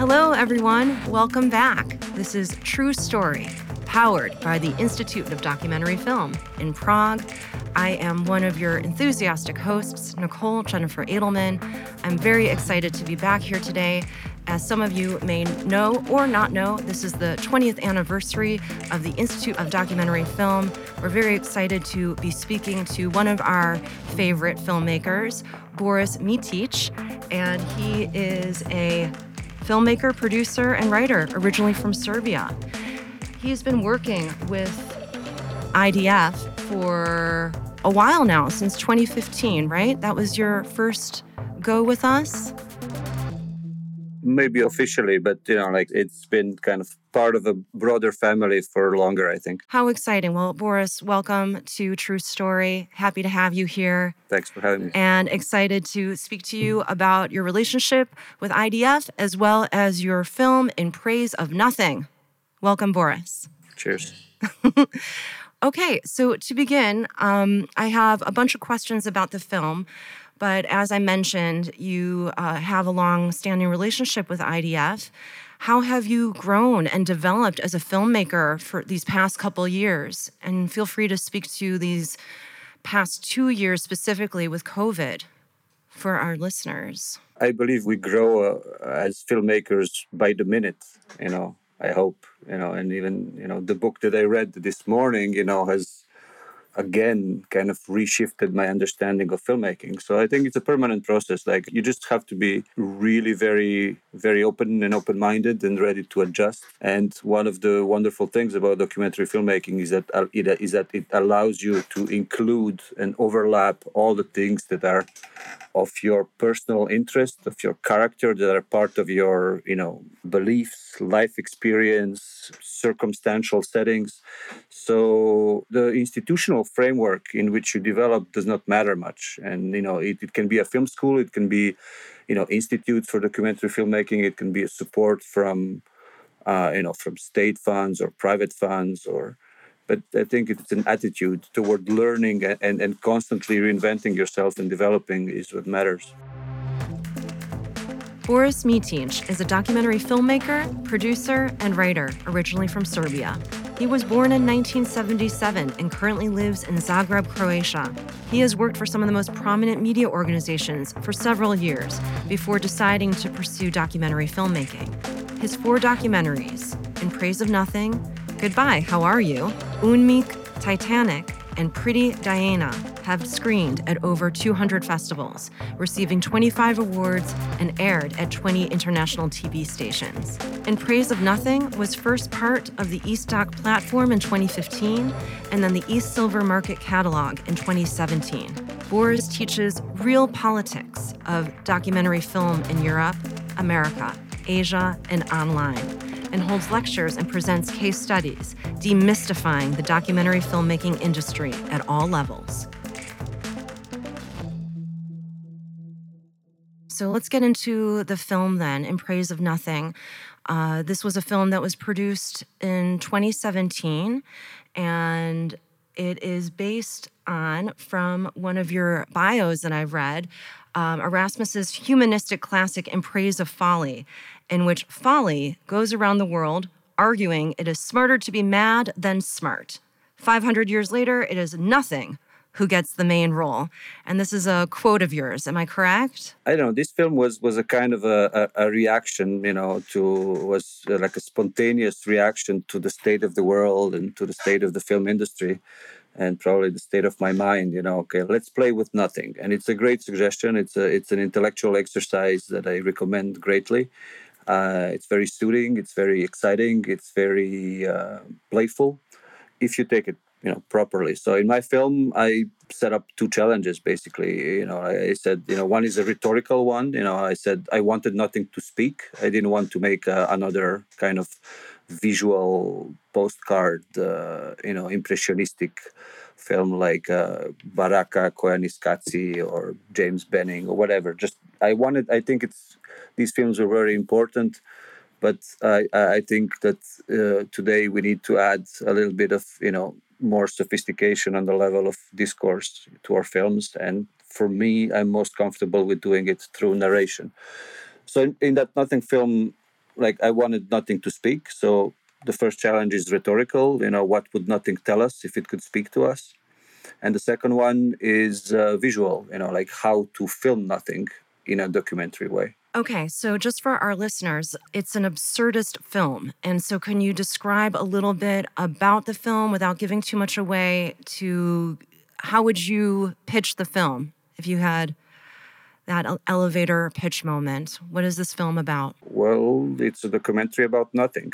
Hello, everyone. Welcome back. This is True Story, powered by the Institute of Documentary Film in Prague. I am one of your enthusiastic hosts, Nicole Jennifer Edelman. I'm very excited to be back here today. As some of you may know or not know, this is the 20th anniversary of the Institute of Documentary Film. We're very excited to be speaking to one of our favorite filmmakers, Boris Mitic, and he is a filmmaker, producer, and writer, originally from Serbia. He's been working with IDF for a while now, since 2015, right? That was your first go with us? Maybe officially, but it's been kind of part of a broader family for longer, I think. How exciting. Well, Boris, welcome to True Story. Happy to have you here. Thanks for having me. And excited to speak to you about your relationship with IDF, as well as your film In Praise of Nothing. Welcome, Boris. Cheers. Okay, so to begin, I have a bunch of questions about the film. But as I mentioned, you have a long-standing relationship with IDF. How have you grown and developed as a filmmaker for these past couple years? And feel free to speak to these past 2 years specifically with COVID for our listeners. I believe we grow as filmmakers by the minute, I hope, and even, the book that I read this morning, has again kind of reshifted my understanding of filmmaking. So I think it's a permanent process. Like, you just have to be really very, very open and open-minded and ready to adjust. And one of the wonderful things about documentary filmmaking is that it allows you to include and overlap all the things that are of your personal interest, of your character, that are part of your, beliefs, life experience, circumstantial settings. So the institutional framework in which you develop does not matter much. And, it can be a film school, it can be, institute for documentary filmmaking, it can be a support from, from state funds or private funds but I think it's an attitude toward learning and constantly reinventing yourself and developing is what matters. Boris Mitic is a documentary filmmaker, producer, and writer, originally from Serbia. He was born in 1977 and currently lives in Zagreb, Croatia. He has worked for some of the most prominent media organizations for several years before deciding to pursue documentary filmmaking. His 4 documentaries, In Praise of Nothing, Goodbye, How Are You?, Unmik, Titanic, and Pretty Diana have screened at over 200 festivals, receiving 25 awards and aired at 20 international TV stations. In Praise of Nothing was first part of the East Doc platform in 2015 and then the East Silver Market catalog in 2017. Boris teaches real politics of documentary film in Europe, America, Asia, and online, and holds lectures and presents case studies, demystifying the documentary filmmaking industry at all levels. So let's get into the film then, In Praise of Nothing. This was a film that was produced in 2017, and it is based on, from one of your bios that I've read, Erasmus's humanistic classic In Praise of Folly, in which folly goes around the world arguing it is smarter to be mad than smart. 500 years later, it is nothing who gets the main role. And this is a quote of yours. Am I correct? I don't know. This film was a kind of a reaction, was like a spontaneous reaction to the state of the world and to the state of the film industry. And probably the state of my mind, okay, let's play with nothing. And it's a great suggestion. It's an intellectual exercise that I recommend greatly. It's very soothing. It's very exciting. It's very playful if you take it, properly. So in my film, I set up 2 challenges, basically. I said, one is a rhetorical one. I said I wanted nothing to speak. I didn't want to make another kind of visual postcard, impressionistic film like Baraka Koyaanisqatsi or James Benning or whatever. I think these films are very important, but I think that today we need to add a little bit of, more sophistication on the level of discourse to our films. And for me, I'm most comfortable with doing it through narration. So in that Nothing film, like I wanted nothing to speak. So the first challenge is rhetorical. What would nothing tell us if it could speak to us? And the second one is visual. Like how to film nothing in a documentary way. Okay, so just for our listeners, it's an absurdist film. And so can you describe a little bit about the film without giving too much away to how would you pitch the film if you had that elevator pitch moment? What is this film about? Well, it's a documentary about nothing,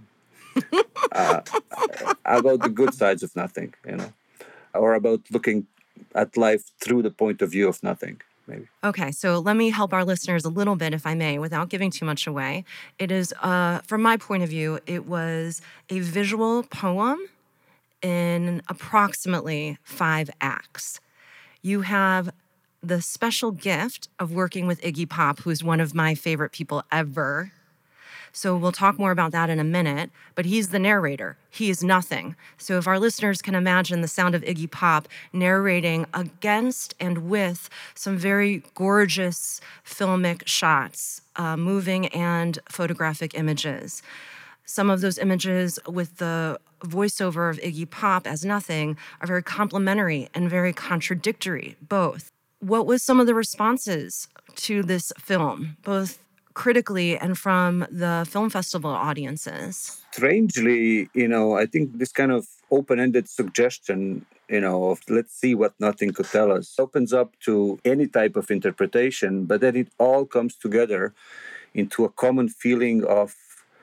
about the good sides of nothing, or about looking at life through the point of view of nothing, maybe. Okay, so let me help our listeners a little bit, if I may, without giving too much away. It is, from my point of view, it was a visual poem in approximately 5 acts. You have the special gift of working with Iggy Pop, who's one of my favorite people ever. So we'll talk more about that in a minute, but he's the narrator. He is nothing. So if our listeners can imagine the sound of Iggy Pop narrating against and with some very gorgeous filmic shots, moving and photographic images. Some of those images with the voiceover of Iggy Pop as nothing are very complimentary and very contradictory, both. What was some of the responses to this film, both critically and from the film festival audiences? Strangely, I think this kind of open-ended suggestion, of let's see what nothing could tell us, opens up to any type of interpretation, but then it all comes together into a common feeling of,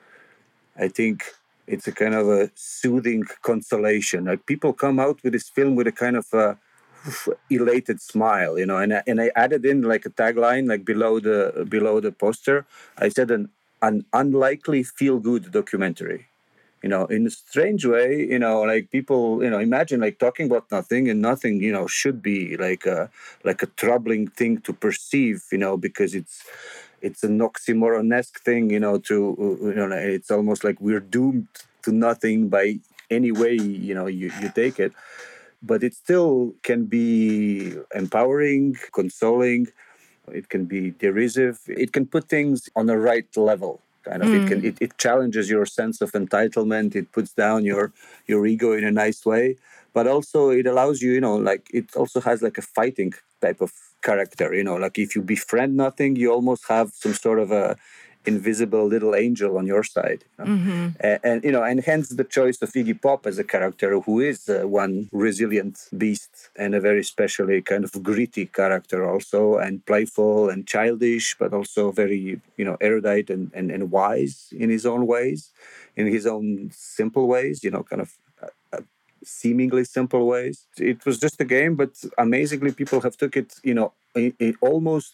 I think it's a kind of a soothing consolation. Like people come out with this film with a kind of a elated smile, and I added in like a tagline, like below the poster. I said an unlikely feel good documentary. In a strange way, like people, imagine like talking about nothing, and nothing, should be like a troubling thing to perceive, because it's an oxymoron-esque thing, it's almost like we're doomed to nothing by any way, you take it. But it still can be empowering, consoling. It can be derisive. It can put things on the right level. Kind of, it challenges your sense of entitlement. It puts down your ego in a nice way, but also it allows you, like it also has like a fighting type of character. Like if you befriend nothing, you almost have some sort of a invisible little angel on your side. And hence the choice of Iggy Pop as a character who is one resilient beast and a very specially kind of gritty character also, and playful and childish, but also very, erudite and wise in his own ways, in his own simple ways, kind of seemingly simple ways. It was just a game, but amazingly people have took it, it almost,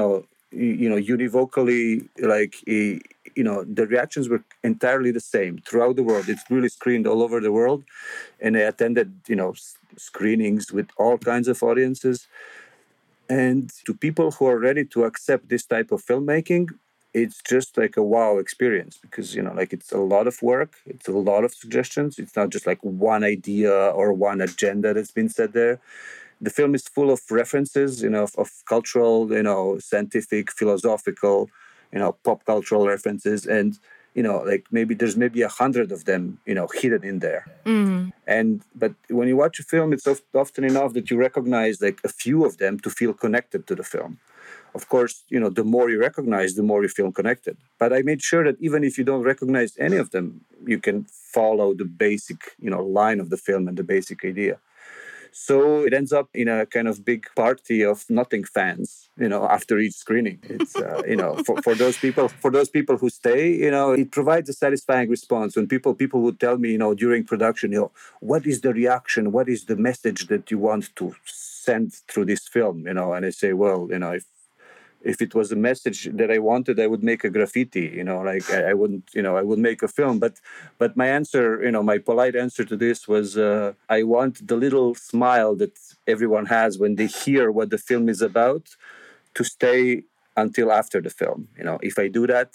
univocally, like the reactions were entirely the same throughout the world. It's really screened all over the world, and I attended screenings with all kinds of audiences. And to people who are ready to accept this type of filmmaking, it's just like a wow experience, because like it's a lot of work, it's a lot of suggestions. It's not just like one idea or one agenda that's been said there. The film is full of references, of cultural, scientific, philosophical, pop cultural references, and like there's maybe 100 of them, hidden in there. But when you watch a film, it's often enough that you recognize like a few of them to feel connected to the film. Of course, the more you recognize, the more you feel connected. But I made sure that even if you don't recognize any of them, you can follow the basic, line of the film and the basic idea. So it ends up in a kind of big party of nothing fans, after each screening. It's, for those people who stay, it provides a satisfying response when people would tell me, during production, what is the reaction? What is the message that you want to send through this film? And I say, well, if it was a message that I wanted, I would make a graffiti, like I wouldn't, I would make a film. But my answer, my polite answer to this was, I want the little smile that everyone has when they hear what the film is about to stay until after the film. If I do that,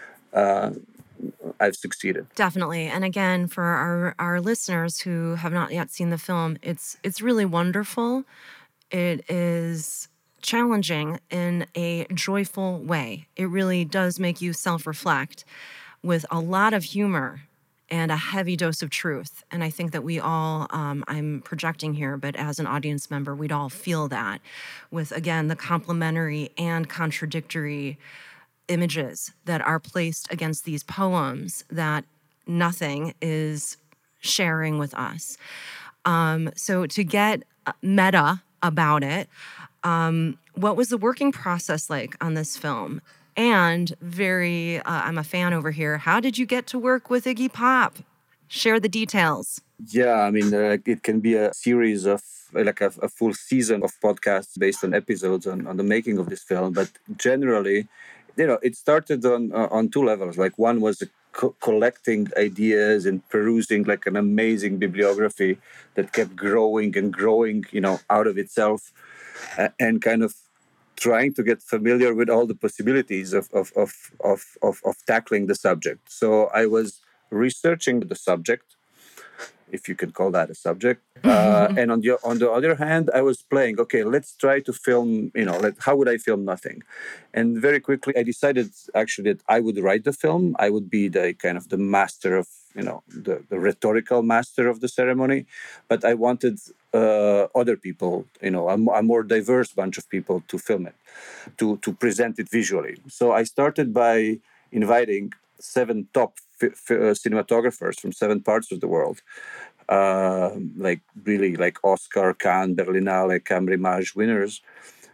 I've succeeded. Definitely. And again, for our listeners who have not yet seen the film, it's really wonderful. It is challenging in a joyful way. It really does make you self-reflect with a lot of humor and a heavy dose of truth. And I think that we all, I'm projecting here, but as an audience member, we'd all feel that with, again, the complementary and contradictory images that are placed against these poems that nothing is sharing with us. So to get meta about it, what was the working process like on this film? And I'm a fan over here. How did you get to work with Iggy Pop? Share the details. Yeah, I mean, it can be a series of like a full season of podcasts based on episodes on the making of this film. But generally, it started on two levels. Like one was collecting ideas and perusing like an amazing bibliography that kept growing and growing, out of itself, and kind of trying to get familiar with all the possibilities of tackling the subject. So I was researching the subject, if you could call that a subject. And on the other hand, I was playing, okay, let's try to film, how would I film nothing? And very quickly, I decided actually that I would write the film. I would be the kind of the master of, the rhetorical master of the ceremony. But I wanted other people, a more diverse bunch of people to film it, to present it visually. So I started by inviting 7 top cinematographers from 7 parts of the world, like Oscar, Cannes, Berlinale, Camrimage winners,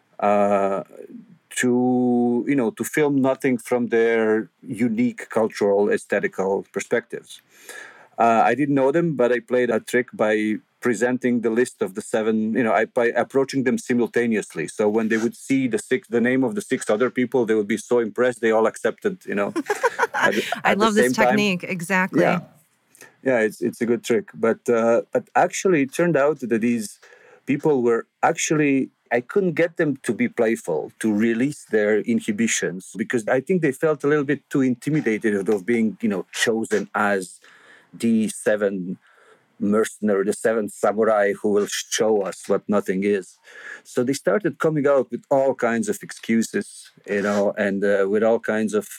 to film nothing from their unique cultural, aesthetical perspectives. I didn't know them, but I played a trick by presenting the list of the 7, by approaching them simultaneously. So when they would see the name of the 6 other people, they would be so impressed. They all accepted, I love this technique. Time. Exactly. Yeah, it's a good trick. But actually, it turned out that these people were actually, I couldn't get them to be playful, to release their inhibitions, because I think they felt a little bit too intimidated of being, chosen as the 7 mercenary, the 7th samurai who will show us what nothing is. So they started coming out with all kinds of excuses, and with all kinds of,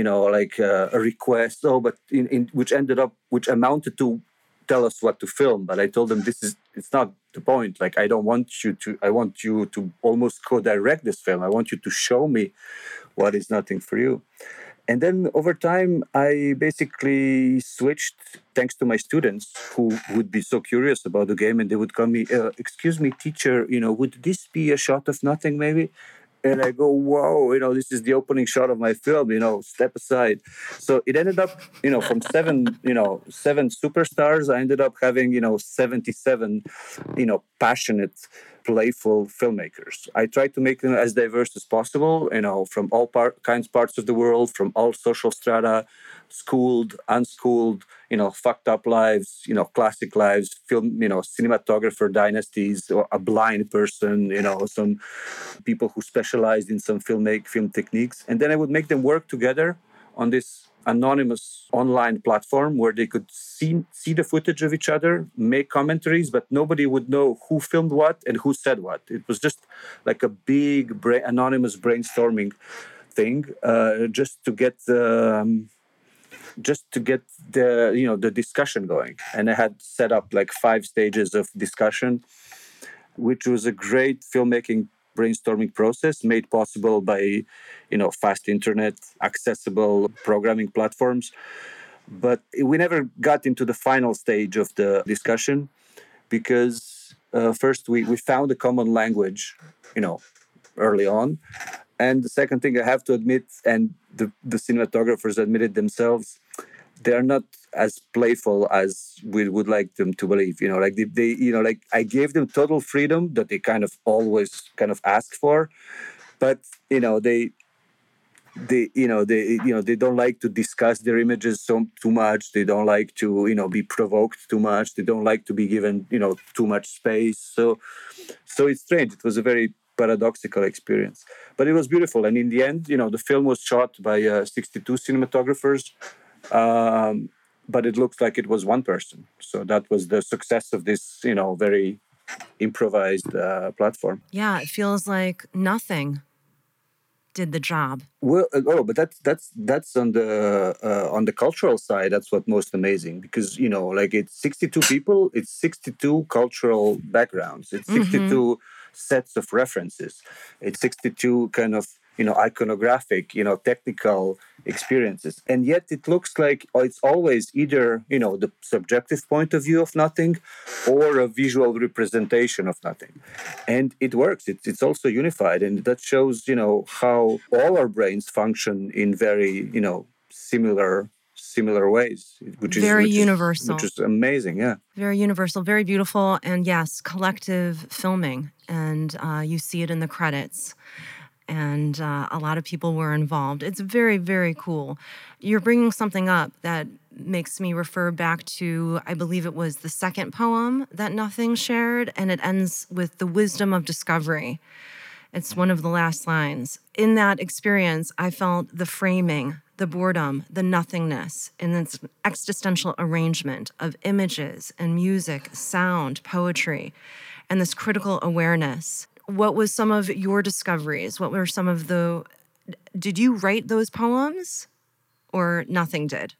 requests. Oh, but which amounted to tell us what to film. But I told them it's not the point. Like, I want you to almost co-direct this film. I want you to show me what is nothing for you. And then over time, I basically switched, thanks to my students who would be so curious about the game, and they would call me, excuse me, teacher, would this be a shot of nothing maybe? And I go, whoa, this is the opening shot of my film, step aside. So it ended up, from 7 superstars, I ended up having, 77, passionate, playful filmmakers. I tried to make them as diverse as possible, from all parts of the world, from all social strata, schooled, unschooled, fucked up lives, classic lives, film, cinematographer dynasties, or a blind person, some people who specialized in some film techniques. And then I would make them work together on this anonymous online platform where they could see the footage of each other, make commentaries, but nobody would know who filmed what and who said what. It was just like a big anonymous brainstorming thing, just to get the the discussion going. And I had set up like 5 stages of discussion, which was a great filmmaking brainstorming process made possible by fast internet, accessible programming platforms. But we never got into the final stage of the discussion because first we found a common language early on. And the second thing I have to admit, and the cinematographers admitted themselves, they're not as playful as we would like them to believe. Like I gave them total freedom that they kind of always kind of ask for, but they don't like to discuss their images too much. They don't like to be provoked too much. They don't like to be given too much space. So it's strange. It was a very paradoxical experience, but it was beautiful. And in the end, the film was shot by 62 cinematographers. But it looks like it was one person. So that was the success of this, very improvised platform. Yeah, it feels like nothing did the job. Well, but that's on the cultural side. That's what most amazing, because like it's 62 people, it's 62 cultural backgrounds, it's 62 sets of references, it's 62 kind of iconographic, technical experiences, and yet it looks like it's always either the subjective point of view of nothing, or a visual representation of nothing, and it works. It's also unified, and that shows how all our brains function in very similar ways, Very universal. which is amazing. Yeah. Very universal, very beautiful, and yes, collective filming, and you see it in the credits. And a lot of people were involved. It's very, very cool. You're bringing something up that makes me refer back to, I believe it was the second poem that Nothing shared, and it ends with the wisdom of discovery. It's one of the last lines. In that experience, I felt the framing, the boredom, the nothingness, in its existential arrangement of images and music, sound, poetry, and this critical awareness. What was some of your discoveries? What were some of did you write those poems, or nothing did?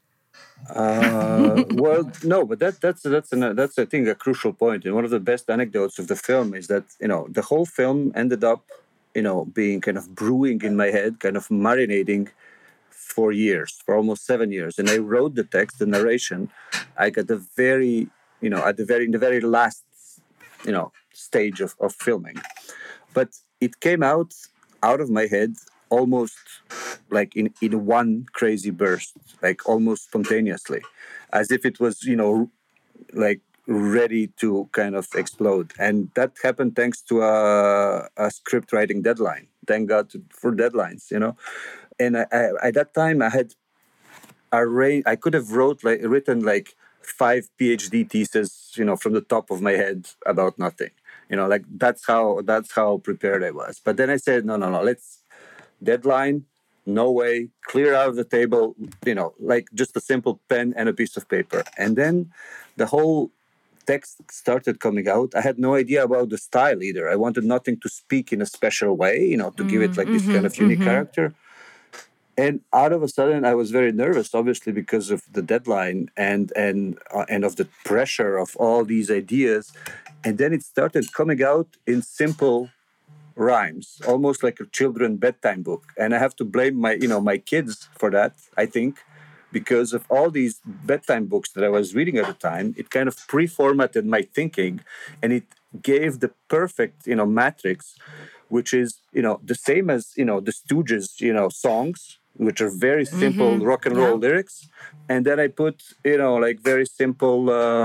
Well, no, but that's I think a crucial point. And one of the best anecdotes of the film is that the whole film ended up being kind of brewing in my head, kind of marinating for years, for almost 7 years. And I wrote the text, the narration, like at the very in the very last stage of filming. But it came out of my head almost like in one crazy burst, like almost spontaneously, as if it was like ready to kind of explode. And that happened thanks to a script writing deadline. Thank God for deadlines. And I at that time I had I could have written like 5 PhD theses, from the top of my head about nothing. Like that's how prepared I was. But then I said, no, let's deadline. No way, clear out of the table. Like just a simple pen and a piece of paper. And then the whole text started coming out. I had no idea about the style either. I wanted nothing to speak in a special way, to give it like this kind of unique character. And out of a sudden, I was very nervous, obviously, because of the deadline and of the pressure of all these ideas. And then it started coming out in simple rhymes, almost like a children bedtime book. And I have to blame my kids for that, I think, because of all these bedtime books that I was reading at the time. It kind of pre-formatted my thinking, and it gave the perfect matrix, which is the same as the Stooges songs, which are very simple rock and roll lyrics. And then I put like very simple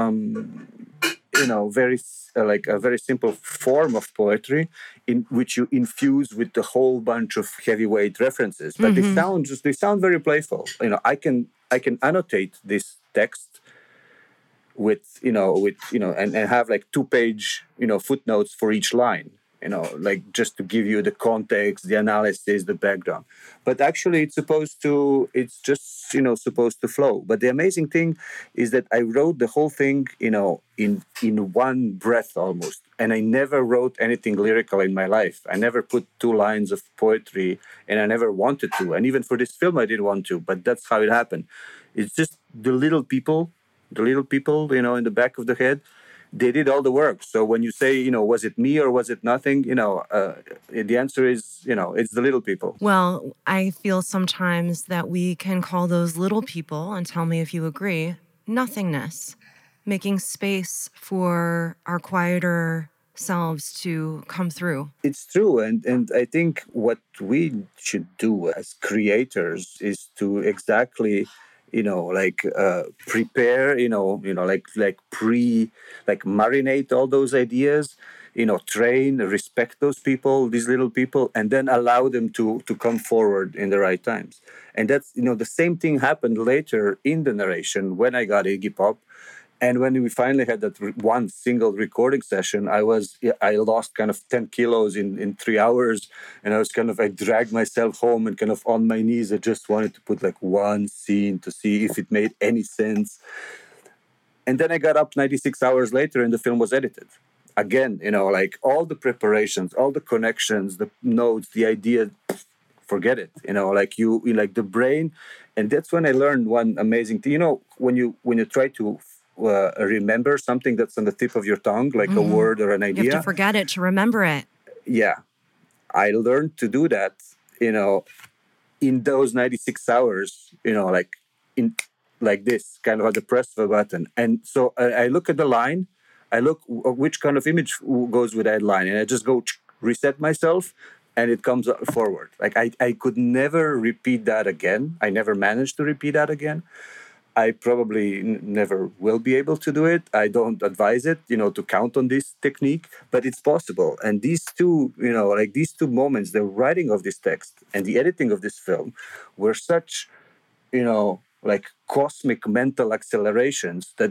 very like a very simple form of poetry in which you infuse with a whole bunch of heavyweight references. But they sound very playful. I can annotate this text with and have like 2-page footnotes for each line, like just to give you the context, the analysis, the background. But actually it's just supposed to flow. But the amazing thing is that I wrote the whole thing in one breath almost, and I never wrote anything lyrical in my life. I never put 2 lines of poetry, and I never wanted to, and even for this film I didn't want to, but that's how it happened. It's just the little people in the back of the head, they did all the work. So when you say, was it me or was it nothing? The answer is, it's the little people. Well, I feel sometimes that we can call those little people, and tell me if you agree, nothingness, making space for our quieter selves to come through. It's true. And I think what we should do as creators is to exactly prepare, like marinate all those ideas, train, respect those people, these little people, and then allow them to come forward in the right times. And that's, the same thing happened later in the narration when I got Iggy Pop. And when we finally had that one single recording session, I lost kind of 10 kilos in 3 hours. And I dragged myself home and kind of on my knees. I just wanted to put like one scene to see if it made any sense. And then I got up 96 hours later and the film was edited. again, like all the preparations, all the connections, the notes, the idea, forget it. Like you like the brain, and that's when I learned one amazing thing. When you try to remember something that's on the tip of your tongue, like a Hmm. word or an You have to idea. forget it to remember it. Yeah, I learned to do that. You know, in those 96 hours. Like in like this, kind of at the press of a button. And so I look at the line. I look which kind of image goes with that line, and I just go reset myself, and it comes forward. Like I could never repeat that again. I never managed to repeat that again. I probably never will be able to do it. I don't advise it, to count on this technique, but it's possible. And these two, like these two moments, the writing of this text and the editing of this film were such, like cosmic mental accelerations that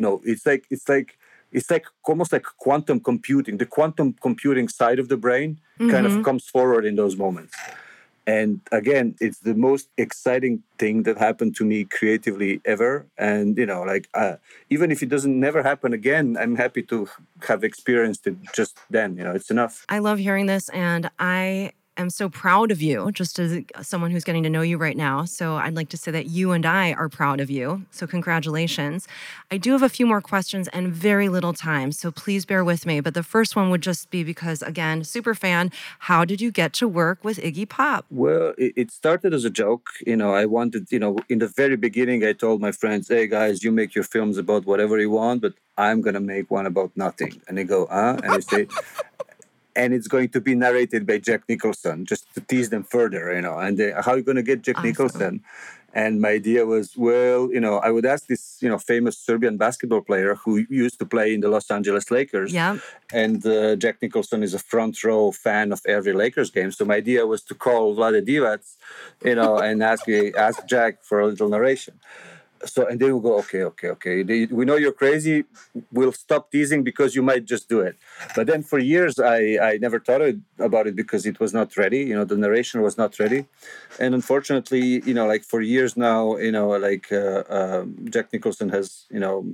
it's like almost like quantum computing. The quantum computing side of the brain kind of Hmm. comes forward in those moments. And again, it's the most exciting thing that happened to me creatively ever. And like even if it doesn't never happen again, I'm happy to have experienced it just then. It's enough. I love hearing this, and I am so proud of you, just as someone who's getting to know you right now. So I'd like to say that you and I are proud of you. So congratulations. I do have a few more questions and very little time, so please bear with me. But the first one would just be because, again, super fan, how did you get to work with Iggy Pop? Well, it started as a joke. I wanted, in the very beginning, I told my friends, hey guys, you make your films about whatever you want, but I'm going to make one about nothing. And they go, And I say, and it's going to be narrated by Jack Nicholson, just to tease them further, And how are you going to get Jack Awesome. Nicholson? And my idea was, well, I would ask this, famous Serbian basketball player who used to play in the Los Angeles Lakers. Yep. And Jack Nicholson is a front row fan of every Lakers game. So my idea was to call Vlade Divac, and ask Jack for a little narration. So, and they will go, okay. We know you're crazy. We'll stop teasing because you might just do it. But then for years, I never thought about it because it was not ready. The narration was not ready. And unfortunately, like for years now, like Jack Nicholson has,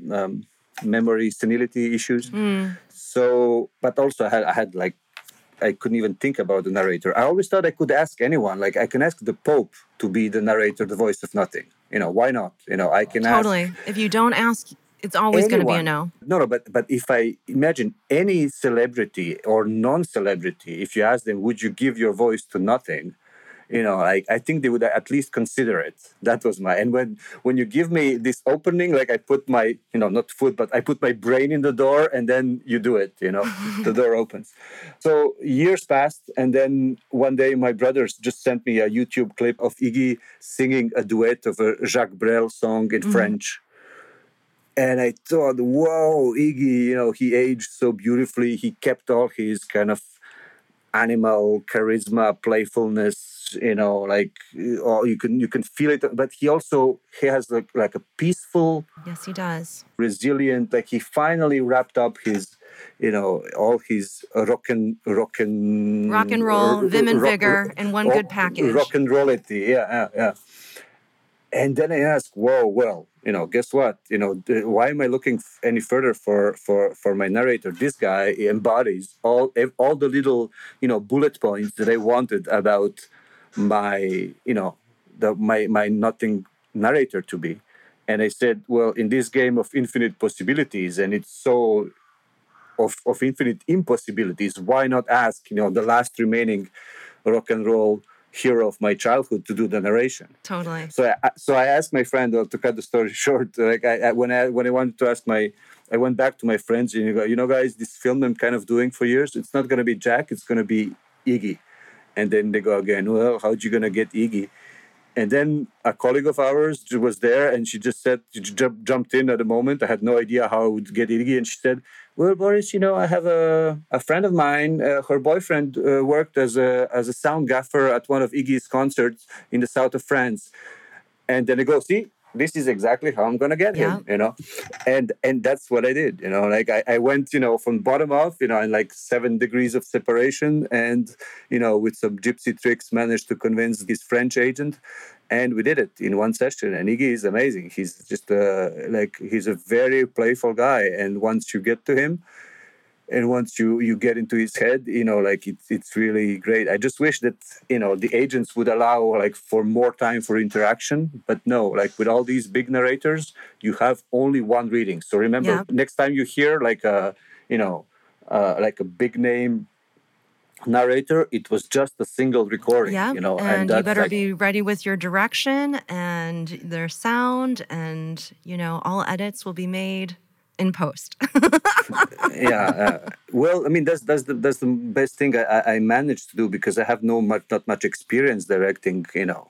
memory senility issues. Mm. So, but also I had like, I couldn't even think about the narrator. I always thought I could ask anyone. Like I can ask the Pope to be the narrator, the voice of nothing. Why not? I can ask Totally. If you don't ask, it's always going to be a anyone. no. No, but if I imagine any celebrity or non-celebrity, if you ask them, would you give your voice to nothing? I think they would at least consider it. That was and when you give me this opening, like I put my, not foot, but I put my brain in the door, and then you do it. The door opens. So years passed, and then one day my brothers just sent me a YouTube clip of Iggy singing a duet of a Jacques Brel song in Mhm. French. And I thought, whoa, Iggy, he aged so beautifully. He kept all his kind of animal charisma, playfulness, like you can feel it. But he has like a peaceful, Yes, he does. resilient. Like he finally wrapped up his, all his Rock and roll, vim and vigor, and one good rock package. and rollity. Yeah. And then I asked, whoa, well, guess what? Why am I looking any further for my narrator? This guy embodies all the little, bullet points that I wanted about my, my nothing narrator to be. And I said, well, in this game of infinite possibilities, and it's so of infinite impossibilities, why not ask, the last remaining rock and roll hero of my childhood to do the narration? Totally. So I asked my friend, to cut the story short. Like when I wanted to ask I went back to my friends and you go, guys, this film I'm kind of doing for years. It's not going to be Jack. It's going to be Iggy. And then they go again. Well, how'd you gonna get Iggy? And then a colleague of ours was there, and she just said, she jumped in at the moment. I had no idea how I would get Iggy, and she said, "Well, Boris, I have a friend of mine. Her boyfriend worked as a sound gaffer at one of Iggy's concerts in the south of France." And then I go, see, this is exactly how I'm gonna get Yeah. him. And that's what I did. Like I went, from bottom up, in like 7 degrees of separation, and with some gypsy tricks, managed to convince his French agent, and we did it in one session. And Iggy is amazing. He's just he's a very playful guy, and once you get to him, and once you get into his head, like it's really great. I just wish that the agents would allow like for more time for interaction, but no, like with all these big narrators, you have only one reading. So remember, Yeah. next time you hear like a big name narrator, it was just a single recording, Yeah. and And you that's better like, be ready with your direction and their sound, and, all edits will be made in post. yeah. Well, I mean, that's the best thing I managed to do, because I have not much experience directing,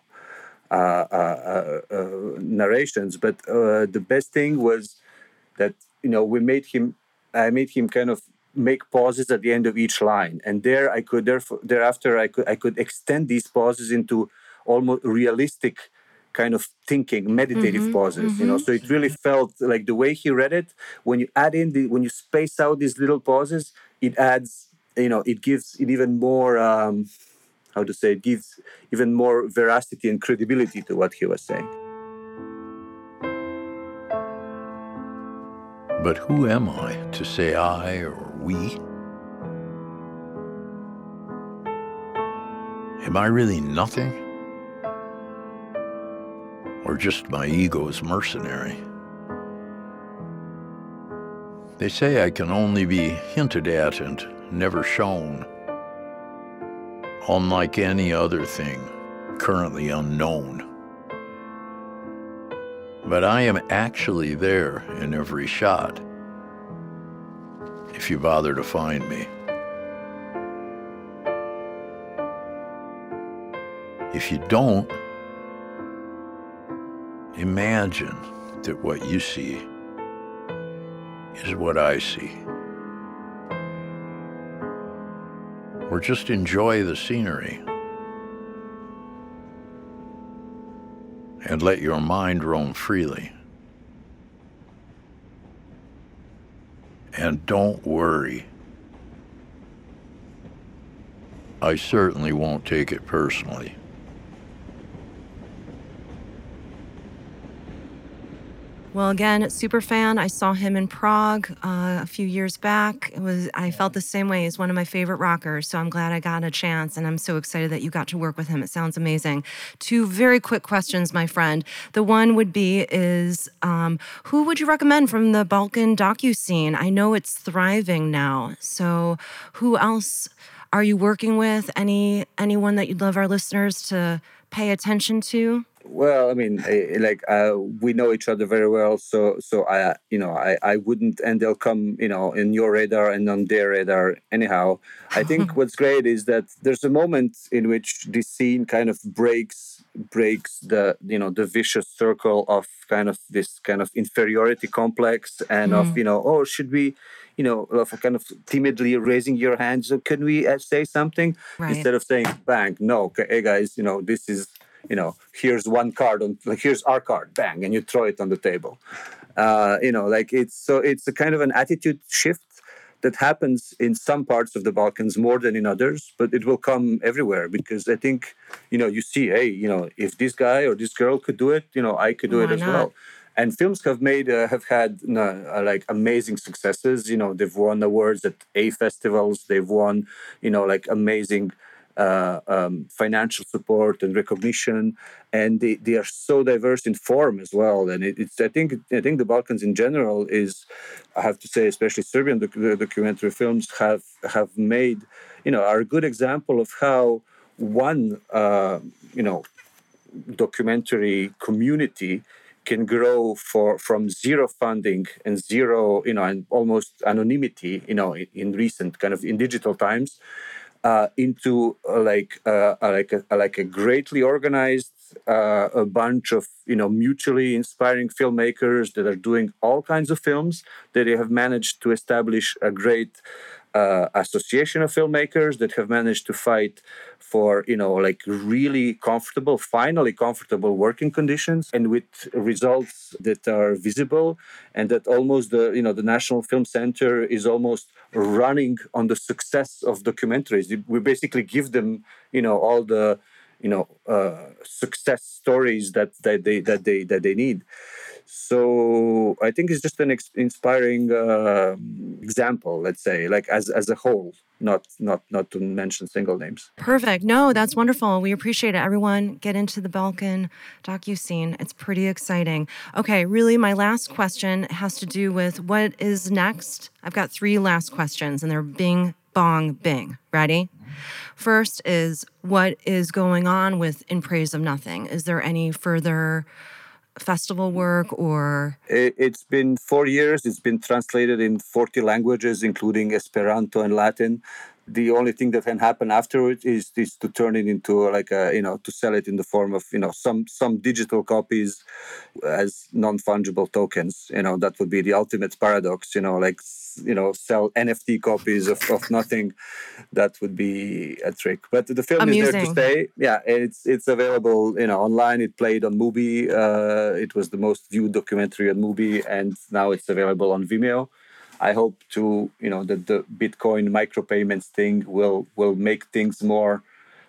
narrations. But the best thing was that I made him kind of make pauses at the end of each line, and thereafter I could extend these pauses into almost realistic kind of thinking, meditative pauses. So it really felt like the way he read it. When you add in when you space out these little pauses, it adds, it gives it even more. How to say? It gives even more veracity and credibility to what he was saying. But who am I to say I or we? Am I really nothing? Or just my ego's mercenary? They say I can only be hinted at and never shown, unlike any other thing currently unknown. But I am actually there in every shot, if you bother to find me. If you don't, imagine that what you see is what I see. Or just enjoy the scenery and let your mind roam freely. And don't worry. I certainly won't take it personally. Well, again, super fan. I saw him in Prague a few years back. I felt the same way. He's one of my favorite rockers, so I'm glad I got a chance, and I'm so excited that you got to work with him. It sounds amazing. Two very quick questions, my friend. The one would be who would you recommend from the Balkan docu-scene? I know it's thriving now, so who else are you working with? Anyone that you'd love our listeners to pay attention to? Well, I mean, we know each other very well, so I wouldn't, and they'll come, in your radar and on their radar anyhow. I think what's great is that there's a moment in which this scene kind of breaks the the vicious circle of kind of this kind of inferiority complex and of should we of kind of timidly raising your hand, so can we say something, Right. instead of saying bang, no, hey guys, this is. Here's one card here's our card, bang, and you throw it on the table. It's a kind of an attitude shift that happens in some parts of the Balkans more than in others, but it will come everywhere, because I think, you see, hey, if this guy or this girl could do it, I could do it Why as not? well. And films have had like amazing successes. They've won awards at A festivals. They've won, amazing financial support and recognition, and they are so diverse in form as well. And I think the Balkans in general is, I have to say, especially Serbian documentary films have made are a good example of how one documentary community can grow from zero funding and zero and almost anonymity in recent kind of in digital times into like a greatly organized a bunch of mutually inspiring filmmakers that are doing all kinds of films, that they have managed to establish a great association of filmmakers that have managed to fight for really finally comfortable working conditions, and with results that are visible, and that almost the National Film Center is almost running on the success of documentaries. We basically give them all the success stories that they need. So I think it's just an inspiring example, let's say, like as a whole, not to mention single names. Perfect. No, that's wonderful. We appreciate it. Everyone, get into the Balkan docu-scene. It's pretty exciting. Okay, really, my last question has to do with what is next. I've got 3 last questions, and they're bing, bong, bing. Ready? First is, what is going on with In Praise of Nothing? Is there any further festival work or... It's been 4 years. It's been translated in 40 languages, including Esperanto and Latin. The only thing that can happen afterwards is to turn it into like a, to sell it in the form of, some digital copies as non-fungible tokens. That would be the ultimate paradox, sell NFT copies of nothing. That would be a trick. But the film is there to stay. Yeah, it's available, online. It played on Mubi. It was the most viewed documentary on Mubi, and now it's available on Vimeo. I hope that the Bitcoin micropayments thing will make things more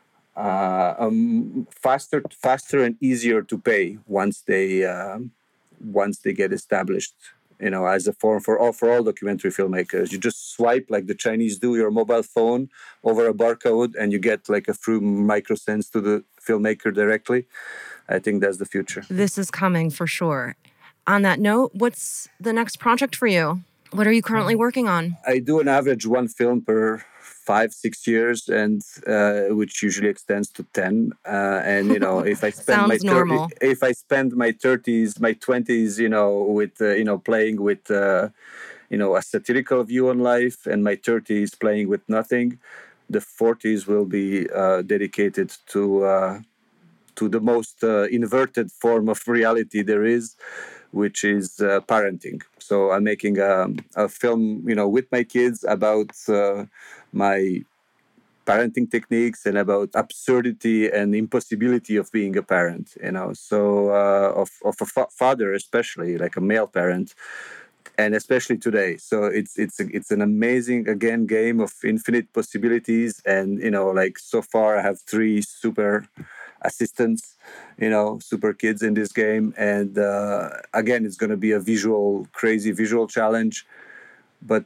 faster and easier to pay once they get established. As a form for all documentary filmmakers, you just swipe like the Chinese do your mobile phone over a barcode, and you get like a few microcents to the filmmaker directly. I think that's the future. This is coming for sure. On that note, what's the next project for you? What are you currently working on? I do an average 1 film per 5-6 years, and which usually extends to 10. And if I spend if I spend my 30s, my 20s, with playing with a satirical view on life, and my 30s playing with nothing, the 40s will be dedicated to the most inverted form of reality there is, which is parenting. So I'm making a film, with my kids about my parenting techniques and about absurdity and impossibility of being a parent. So of a father, especially like a male parent, and especially today. So it's an amazing game of infinite possibilities. And so far I have 3 super assistants, super kids in this game, and again, it's going to be a crazy visual challenge. But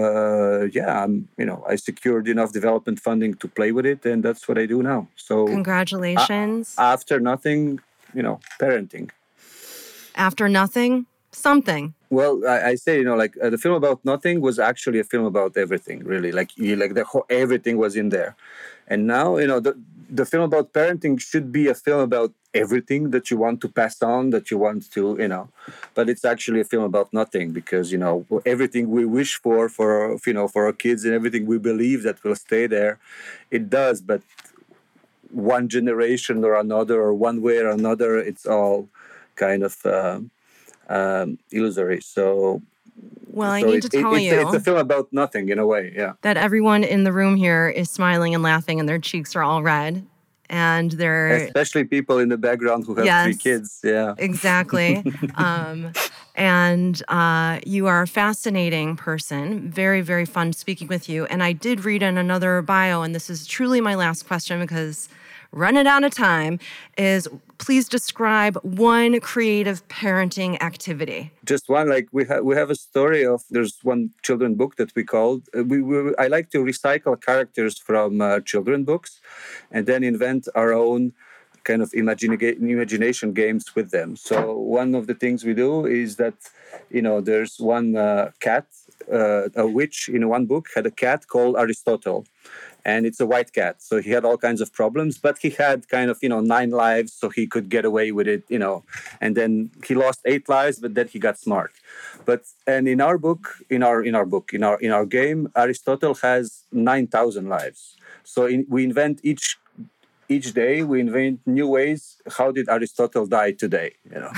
I secured enough development funding to play with it, and that's what I do now. So congratulations. After nothing, parenting. After nothing, something. Well, I say, the film about nothing was actually a film about everything, really. Everything was in there. And now, the film about parenting should be a film about everything that you want to pass on, that you want to, but it's actually a film about nothing, because, everything we wish for our kids, and everything we believe that will stay there, it does. But one generation or another, or one way or another, it's all kind of illusory. I need to tell you, it's a film about nothing in a way, yeah. That everyone in the room here is smiling and laughing, and their cheeks are all red, and they're especially people in the background who have 3 kids, yeah. Exactly. And you are a fascinating person. Very, very fun speaking with you. And I did read in another bio, and this is truly my last question because running out of time, is please describe one creative parenting activity. Just one, we have a story of, there's one children book that we called, I like to recycle characters from children books and then invent our own kind of imagination games with them. So one of the things we do is that, there's one cat, a witch in one book had a cat called Aristotle. And it's a white cat. So he had all kinds of problems, but he had kind of, 9 lives, so he could get away with it, And then he lost 8 lives, but then he got smart. And in our book, in our game, Aristotle has 9,000 lives. So we invent each day, we invent new ways. How did Aristotle die today?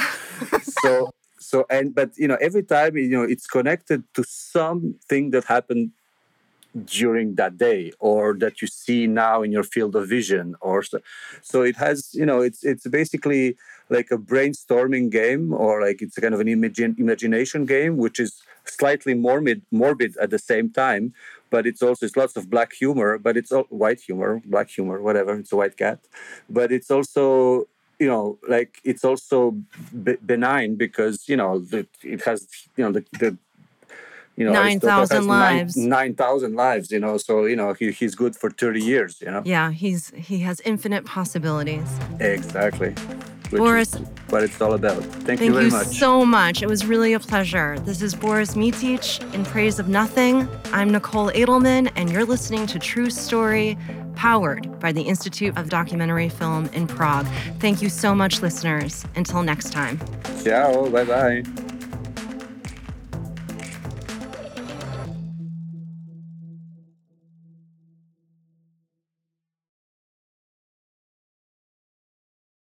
But every time, it's connected to something that happened during that day, or that you see now in your field of vision, or so it has, it's basically like a brainstorming game, or like it's a kind of an imagination game, which is slightly morbid at the same time, but it's lots of black humor, but it's all white humor, black humor, whatever, it's a white cat, but it's also like it's also benign because it has Aristotle has 9,000 lives. 9,000 lives. So he's good for 30 years. Yeah, he has infinite possibilities. Exactly. Boris, what it's all about. Thank you very much. So much. It was really a pleasure. This is Boris Mitich in Praise of Nothing. I'm Nicole Edelman, and you're listening to True Story, powered by the Institute of Documentary Film in Prague. Thank you so much, listeners. Until next time. Ciao. Bye-bye.